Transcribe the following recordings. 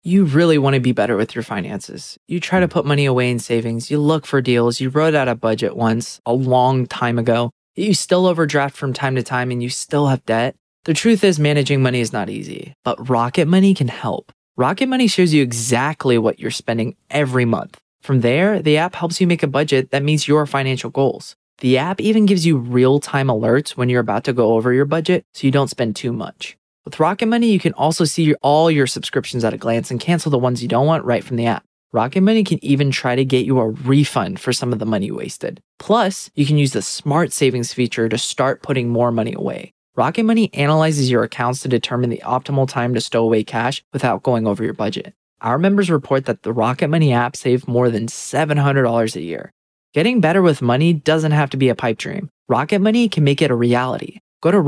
You really want to be better with your finances. You try to put money away in savings, you look for deals, you wrote out a budget once a long time ago, you still overdraft from time to time and you still have debt. The truth is, managing money is not easy, but Rocket Money can help. Rocket Money shows you exactly what you're spending every month. From there, the app helps you make a budget that meets your financial goals. The app even gives you real-time alerts when you're about to go over your budget so you don't spend too much. With Rocket Money, you can also see all your subscriptions at a glance and cancel the ones you don't want right from the app. Rocket Money can even try to get you a refund for some of the money wasted. Plus, you can use the Smart Savings feature to start putting more money away. Rocket Money analyzes your accounts to determine the optimal time to stow away cash without going over your budget. Our members report that the Rocket Money app saved more than $700 a year. Getting better with money doesn't have to be a pipe dream. Rocket Money can make it a reality. Go to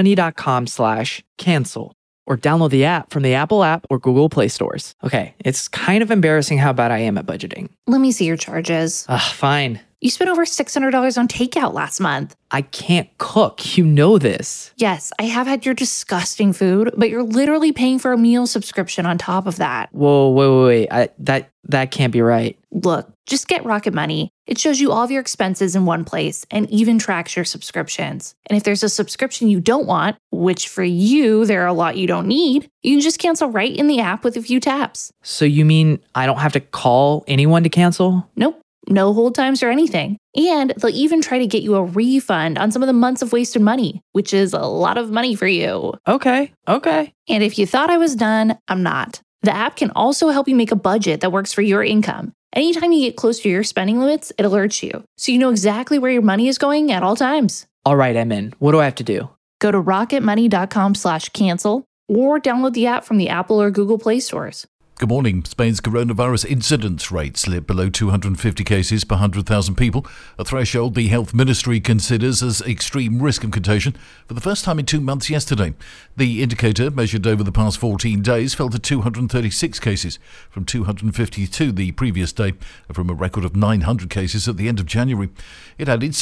rocketmoney.com/cancel or download the app from the Apple app or Google Play stores. Okay, it's kind of embarrassing how bad I am at budgeting. Let me see your charges. Fine. You spent over $600 on takeout last month. I can't cook. You know this. Yes, I have had your disgusting food, but you're literally paying for a meal subscription on top of that. Whoa, wait. That can't be right. Look, just get Rocket Money. It shows you all of your expenses in one place and even tracks your subscriptions. And if there's a subscription you don't want, which for you, there are a lot you don't need, you can just cancel right in the app with a few taps. So you mean I don't have to call anyone to cancel? Nope. No hold times or anything. And they'll even try to get you a refund on some of the months of wasted money, which is a lot of money for you. Okay. And if you thought I was done, I'm not. The app can also help you make a budget that works for your income. Anytime you get close to your spending limits, it alerts you, so you know exactly where your money is going at all times. All right, I'm in. What do I have to do? Go to rocketmoney.com/cancel or download the app from the Apple or Google Play stores. Good morning. Spain's coronavirus incidence rate slipped below 250 cases per 100,000 people, a threshold the health ministry considers as extreme risk of contagion for the first time in 2 months yesterday. The indicator, measured over the past 14 days, fell to 236 cases from 252 the previous day, from a record of 900 cases at the end of January. It added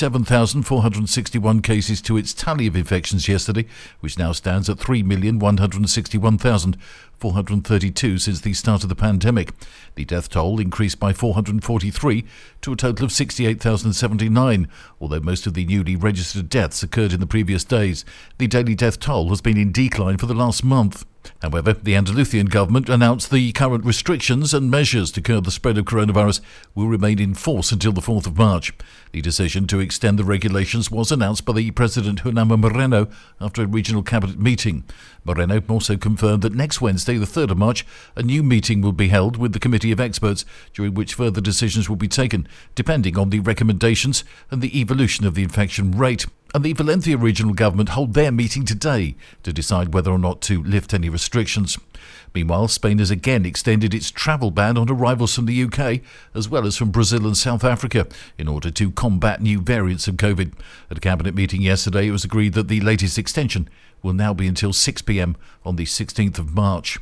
7,461 cases to its tally of infections yesterday, which now stands at 3,161,432 since the start of the pandemic. The death toll increased by 443 to a total of 68,079, although most of the newly registered deaths occurred in the previous days. The daily death toll has been in decline for the last month. However, the Andalusian government announced the current restrictions and measures to curb the spread of coronavirus will remain in force until the 4th of March. The decision to extend the regulations was announced by the President Juanma Moreno after a regional cabinet meeting. Moreno also confirmed that next Wednesday, the 3rd of March, a new meeting will be held with the committee of experts, during which further decisions will be taken, depending on the recommendations and the evolution of the infection rate. And the Valencia regional government hold their meeting today to decide whether or not to lift any restrictions. Meanwhile, Spain has again extended its travel ban on arrivals from the UK, as well as from Brazil and South Africa, in order to combat new variants of COVID. At a cabinet meeting yesterday, it was agreed that the latest extension will now be until 6 p.m. on the 16th of March.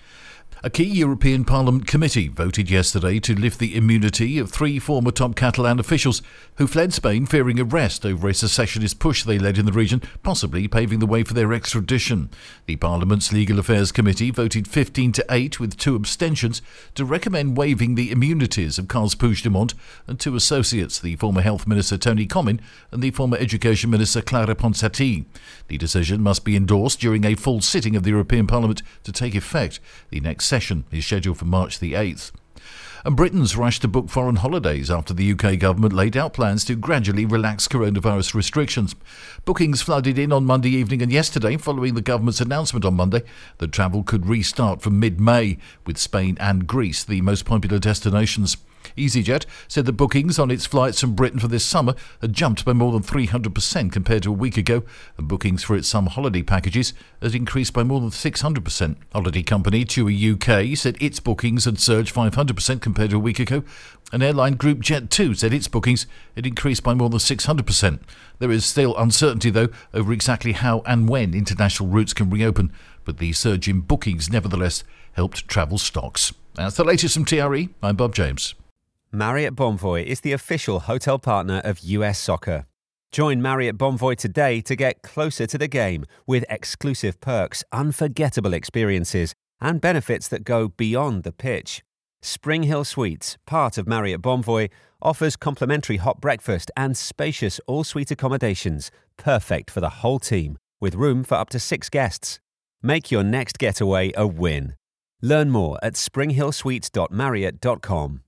A key European Parliament committee voted yesterday to lift the immunity of 3 former top Catalan officials who fled Spain fearing arrest over a secessionist push they led in the region, possibly paving the way for their extradition. The Parliament's Legal Affairs Committee voted 15-8 with 2 abstentions to recommend waiving the immunities of Carles Puigdemont and 2 associates, the former Health Minister Tony Comyn and the former Education Minister Clara Ponsatí. The decision must be endorsed during a full sitting of the European Parliament to take effect. The next session is scheduled for March the 8th. And Britain's rushed to book foreign holidays after the UK government laid out plans to gradually relax coronavirus restrictions. Bookings flooded in on Monday evening and yesterday following the government's announcement on Monday that travel could restart from mid-May, with Spain and Greece the most popular destinations. EasyJet said that bookings on its flights from Britain for this summer had jumped by more than 300% compared to a week ago, and bookings for its summer holiday packages had increased by more than 600%. Holiday company TUI UK said its bookings had surged 500% compared to a week ago, and airline group Jet2 said its bookings had increased by more than 600%. There is still uncertainty, though, over exactly how and when international routes can reopen, but the surge in bookings nevertheless helped travel stocks. That's the latest from TRE. I'm Bob James. Marriott Bonvoy is the official hotel partner of US Soccer. Join Marriott Bonvoy today to get closer to the game with exclusive perks, unforgettable experiences, and benefits that go beyond the pitch. Spring Hill Suites, part of Marriott Bonvoy, offers complimentary hot breakfast and spacious all-suite accommodations, perfect for the whole team, with room for up to 6 guests. Make your next getaway a win. Learn more at springhillsuites.marriott.com.